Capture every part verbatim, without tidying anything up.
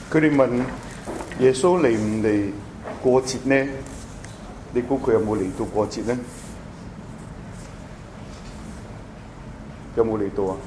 佢哋問耶穌嚟唔嚟過節呢？你估佢有冇嚟到過節呢？有冇嚟到啊？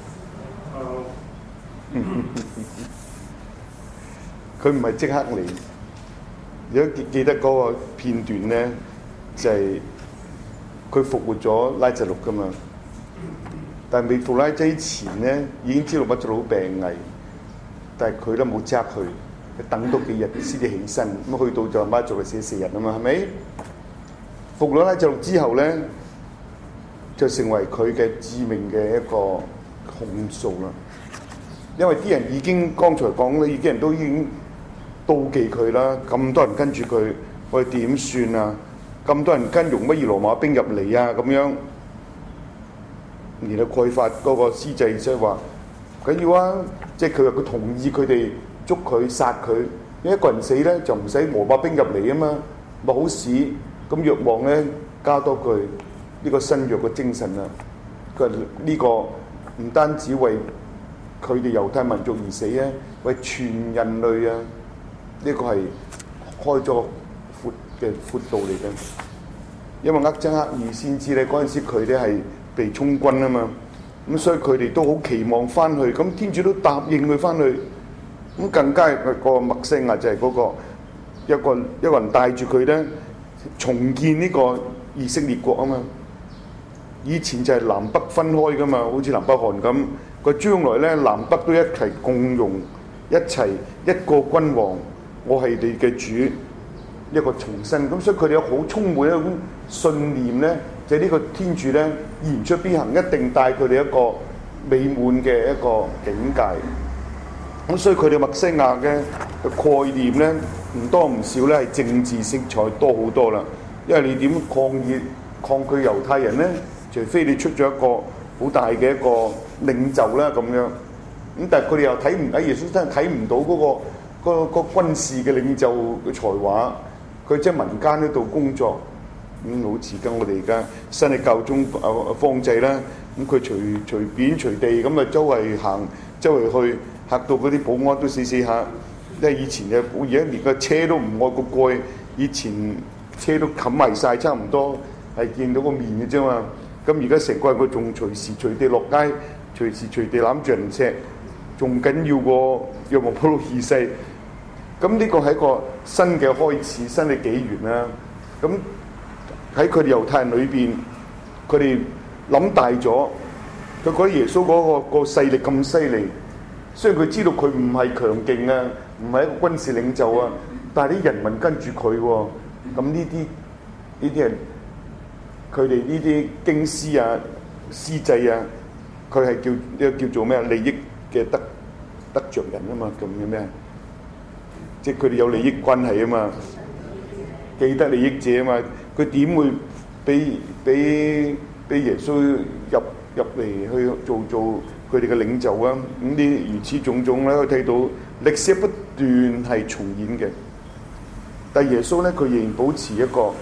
佢唔係即刻嚟。如果記記得嗰個片段咧，就係佢復活咗拉撒路噶嘛。但係未復拉之前咧，已經知道拉撒路病危，但係佢都冇即刻去，佢等多幾日先至起身。咁去到就拉撒路死四日啊嘛，係咪？復咗拉撒路之後咧，就成為佢嘅致命嘅一個控訴啦。因為啲人已經剛才講咧，已經人都已經妒忌佢啦，咁多人跟住佢，我哋點算啊？咁多人跟容乜易羅馬兵入嚟啊？咁樣，然後蓋法嗰個司祭即係話緊要啊！即係佢話佢同意佢哋捉佢殺佢，一個人死咧就唔使羅馬兵入嚟啊嘛，咪好事。咁若望咧加多句呢、這個新約嘅精神啊，佢話呢個唔單止為佢哋猶太民族而死啊，為全人類啊！呢、這個係開咗闊嘅闊道嚟嘅，因為厄則克爾先知咧嗰陣時佢哋係被充軍啊嘛，咁所以佢哋都好期望翻去，咁天主都答應佢翻去，咁更加個個默西亞就係嗰個一個一個人帶住佢咧重建呢個以色列國啊嘛，以前就係南北分開噶嘛，好似南北韓咁，佢將來咧南北都一齊共融一齊一個君王。我係你嘅主，一個重生咁，所以佢哋有好充滿一種信念咧，就係、是、呢個天主咧言出必行，一定帶佢哋一個美滿嘅一個境界。咁所以佢哋默西亞嘅概念咧，唔多唔少咧係政治色彩多好多啦。因為你點抗議抗拒猶太人咧？除非你出咗一個好大嘅一個領袖啦咁樣。咁但係佢哋又睇唔喺耶穌真係睇唔到嗰、那個。個個軍事嘅領袖嘅才華，佢即係民間嗰度工作，咁、嗯、好似跟我哋而家新嘅教宗啊方濟啦，咁佢隨隨便隨地咁啊周圍行，周圍去嚇到嗰啲保安都死死下，因為以前嘅而家連個車都唔愛個蓋，以前車都冚埋晒，差唔多係見到個面嘅啫嘛，咁而家成個人佢仲隨時隨地落街，隨時隨地攬住人錫，仲緊要過若望保祿二世。咁呢個係一個新嘅開始，新嘅紀元啦。咁喺佢哋猶太人裏邊，佢哋諗大咗，佢覺得耶穌嗰、那個、那個勢力咁犀利，雖然佢知道佢唔係強勁啊，唔係一個軍事領袖啊，但係啲人民跟住佢喎。咁呢啲呢啲人，佢哋呢啲經師啊、司祭啊，佢係叫呢個叫做咩啊？利益嘅得得著人啊嘛，咁嘅咩？即係佢哋有利益關係啊嘛，既得利益者啊嘛，佢點會俾俾俾耶穌入入嚟去做做佢哋嘅領袖啊？咁啲如此種種咧，可以睇到歷史不斷係重演嘅。但係耶穌咧，佢仍然保持一個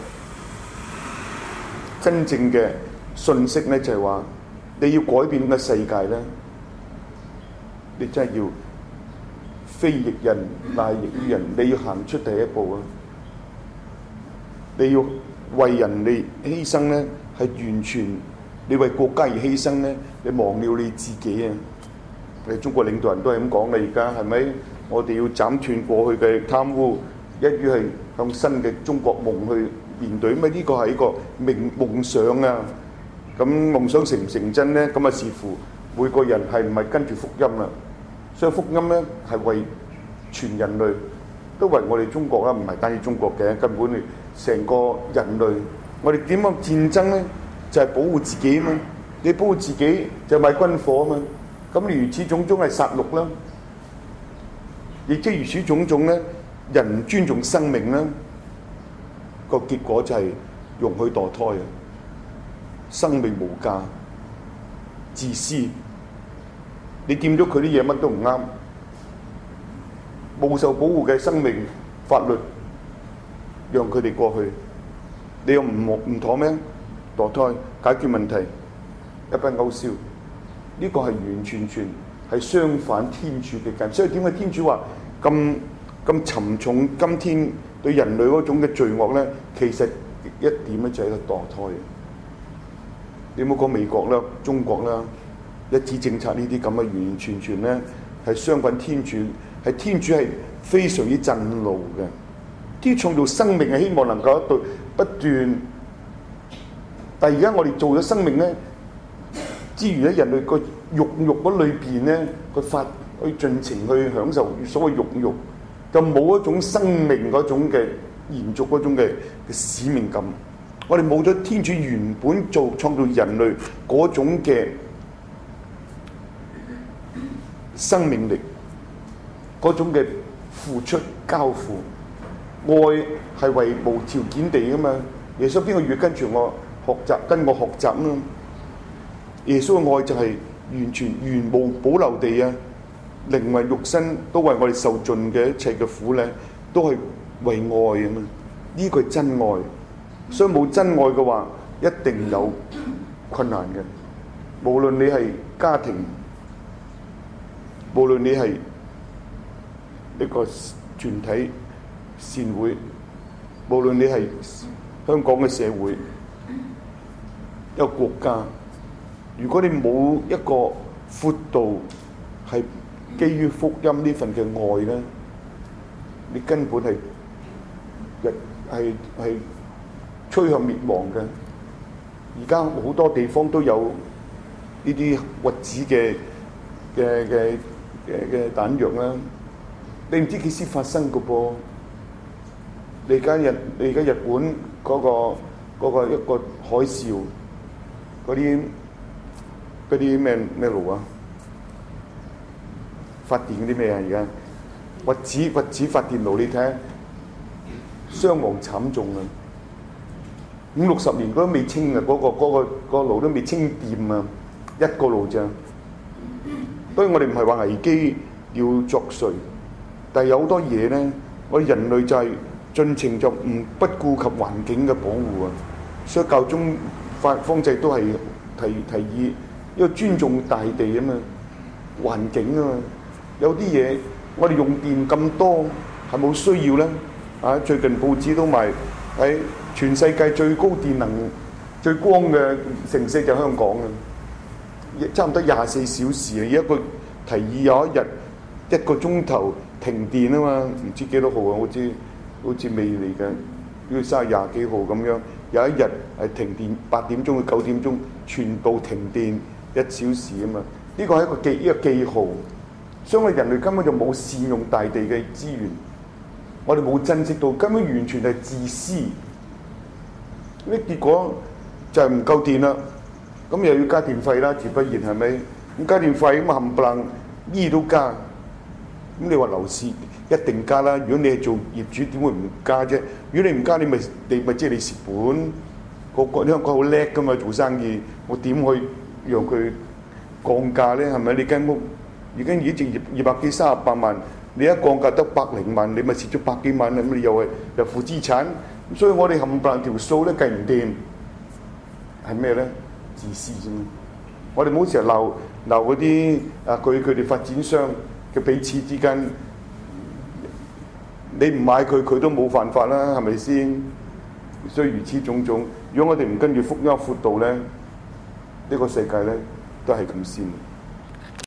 真正嘅信息咧，就係話你要改變個世界咧，你真係要。非役人乃役於人，你要行出第一步啊！你要為人哋犧牲咧，係完全你為國家而犧牲咧，你忘了你自己啊！你中國領導人都係咁講嘅，而家係咪？我哋要斬斷過去嘅貪污，一於係向新嘅中國夢去面對。咁啊，呢個係一個夢夢想啊！咁夢想成唔成真咧？咁啊，視乎每個人係唔係跟住福音啦。所以福音咧係為全人類，都為我哋中國啦，唔係單止中國嘅，根本你成個人類。我哋點樣戰爭咧？就係、是、保護自己啊嘛！你保護自己就買軍火啊嘛！咁如此種種係殺戮啦，亦即如此種種咧，人尊重生命啦，個結果就係容許墮胎啊！生命無價，自私。你掂咗佢啲嘢，乜都唔啱，冇受保護嘅生命法律，讓佢哋過去，你又唔唔妥咩？墮胎解決問題，一筆勾銷，呢、這個係完全全係相反天主嘅計。所以點解天主話咁咁沉重，今天對人類嗰種嘅罪惡咧，其實一點咧就係一個墮胎。你冇講美國啦、中國啦，一子政策呢啲咁嘅完完全全咧係相反天主，係天主係非常之震怒嘅。天創造生命係希望能夠一對不斷，但係而家我哋做咗生命咧，之餘咧人類個肉肉嗰裏邊咧，佢發去盡情去享受所謂肉肉，就冇一種生命嗰種嘅延續嗰種嘅使命感。我哋冇咗天主原本做創造人類嗰種嘅生命力，嗰種嘅付出交付，愛係為無條件地噶嘛。耶穌邊個願跟住我學習，跟我學習啊？耶穌嘅愛就係完全原無保留地啊，靈魂肉身都為我哋受盡嘅一切嘅苦咧，都係為愛啊嘛。呢個係真愛。所以冇真愛嘅話，一定有困難嘅。無論你係家庭，無論你係一個團體善會，無論你係香港嘅社會，一個國家，如果你冇一個闊度係基於福音呢份嘅愛咧，你根本係係係係趨向滅亡嘅。而家好多地方都有呢啲核子嘅嘅嘅嘅嘅彈藥啦，你唔知幾時發生嘅噃。你而家日你而家日本嗰個嗰個一個海嘯，嗰啲嗰啲咩咩爐啊，發電嗰啲咩啊？而家核子核子發電爐，你睇下傷亡慘重啊！五六十年嗰都未清啊，嗰個嗰個嗰個爐都未清掂啊，一個爐咋。所以我哋唔係話危機要作祟，但係有好多嘢咧，我哋人類就係盡情就唔不顧及環境嘅保護啊。所以教宗法方濟都係提提議，因為尊重大地啊嘛，環境啊嘛。有啲嘢我哋用電咁多係冇需要咧。啊，最近報紙都賣喺全世界最高電能、最光嘅城市就香港啊！差唔多廿四小時啊！一個提議有一日一個鐘頭停電啊嘛，唔知幾多號啊？好似好似未嚟嘅，要三十廿幾號咁樣。有一日係停電八點鐘到九點鐘，全部停電一小時啊嘛！呢個係一個記一個記號，所以我哋人類根本就冇善用大地嘅資源，我哋冇珍惜到，根本完全係自私。呢結果就係唔夠電啦，咁又要加電費啦，自不然係咪？咁加電費咁啊冚唪唥依都加，咁你話樓市一定加啦。如果你係做業主，點會唔加啫？如果你唔加，你咪你咪即係你蝕本。個個香港好叻噶嘛，做生意，我點去讓佢降價咧？係咪？你間屋已經已經值二百幾三十八萬，你一降價得百零萬，你咪蝕咗百幾萬，咁你又係又負資產。所以我哋冚唪唥條數咧計唔掂，係咩咧？自私啫嘛！我哋冇成日鬧鬧嗰啲啊，佢佢哋發展商嘅彼此之間，你唔買佢，佢都冇犯法啦，係咪先？所以如此種種，如果我哋唔跟住福音闊度咧，呢個世界咧都係咁先。